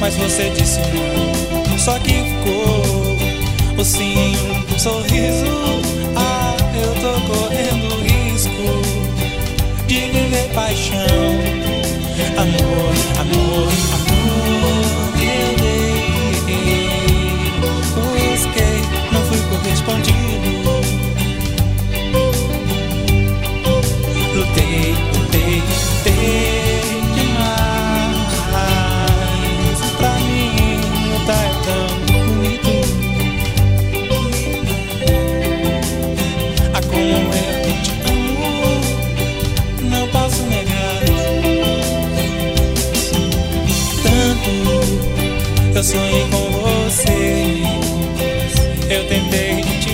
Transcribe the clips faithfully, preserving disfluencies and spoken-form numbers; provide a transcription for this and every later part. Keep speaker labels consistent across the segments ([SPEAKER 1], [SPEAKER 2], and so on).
[SPEAKER 1] mas você disse não. Só que ficou o sim em um sorriso. Ah, eu tô correndo risco de viver paixão. Amor, amor, amor, eu dei, busquei, não fui correspondido. Lutei, lutei, lutei demais. Pra mim lutar é tão bonito. Ah, como eu te amo, não posso negar. Tanto eu sonhei com você, eu tentei te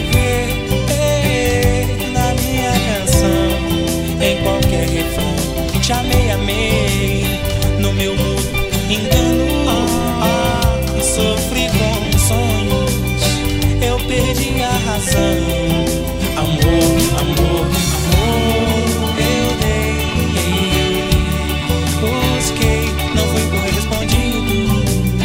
[SPEAKER 1] ver na minha canção, em qualquer refrão. Te amei, amei, no meu mundo engano. Ah, sofri com sonhos, eu perdi a razão. Amor, amor, amor, eu dei, busquei, não fui correspondido.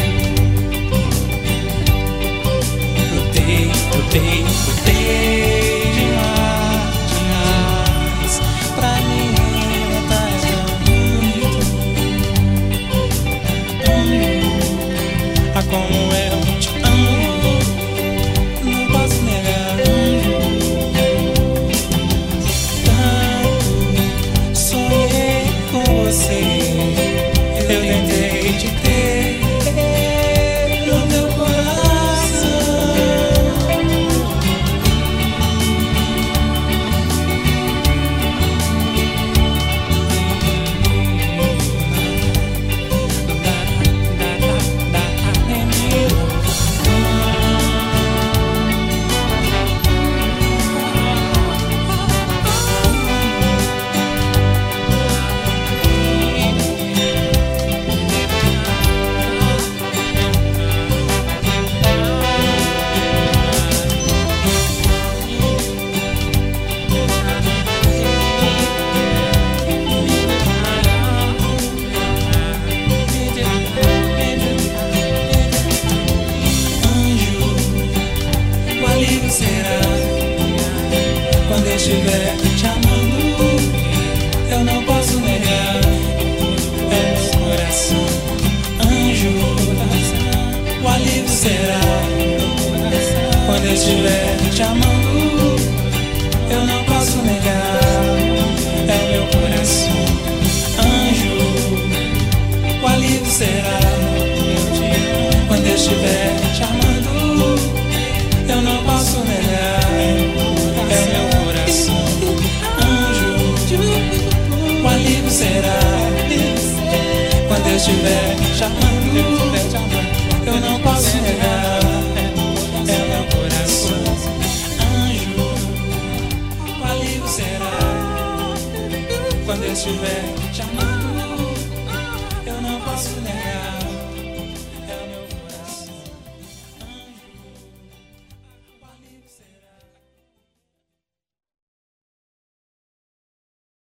[SPEAKER 1] Lutei, lutei, lutei demais, demais. Pra mim tá bonito. Ah, como eu te amo, não posso negar. Tanto sonhei com você, eu tentei te ter no meu coração. Será quando eu estiver te amando, eu não posso negar. É meu coração, anjo, o alívio será quando eu estiver te amando, eu não posso negar. É meu coração, anjo, o alívio será quando eu estiver te amando, eu não posso negar. É meu coração, anjo, o alívio será quando eu estiver te amando, eu não posso negar. É meu coração, anjo, o alívio será quando eu estiver te amando, eu não posso negar.